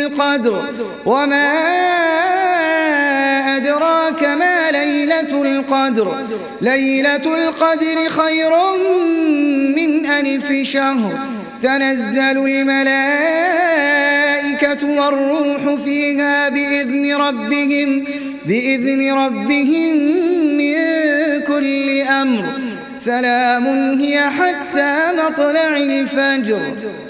القدر وما أدراك ما ليلة القدر ليلة القدر خير من 1000 شهر تنزل الملائكة والروح فيها بإذن ربهم من كل أمر سلام هي حتى مطلع الفجر.